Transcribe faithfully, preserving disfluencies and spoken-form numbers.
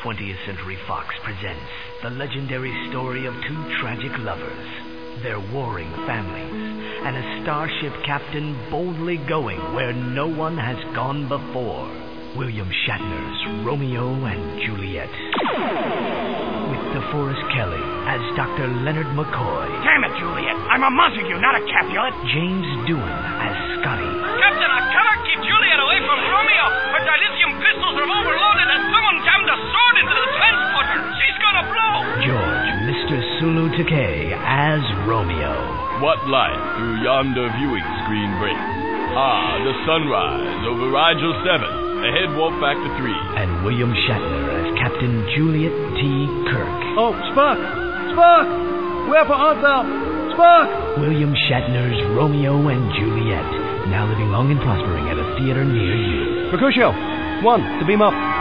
twentieth Century Fox presents the legendary story of two tragic lovers, their warring families, and a starship captain boldly going where no one has gone before. William Shatner's Romeo and Juliet. With DeForest Kelly as Doctor Leonard McCoy. Damn it, Juliet! I'm a Montague, not a Capulet! James Doohan as Scotty. Captain, I cannot keep Juliet away from Romeo. Her dilithium pistols are overloaded and someone jammed a sword into the transporter. She's gonna blow! George, Mister Sulu Takei as Romeo. What light through yonder viewing screen breaks? Ah, the sunrise over Rigel seven. Ahead, Warp Factor three. And William Shatner as Captain Juliet T. Kirk. Oh, Spock! Spock! Wherefore art thou? Spock! William Shatner's Romeo and Juliet. Now living long and prospering at a theater near you. Mercutio, one, to beam up.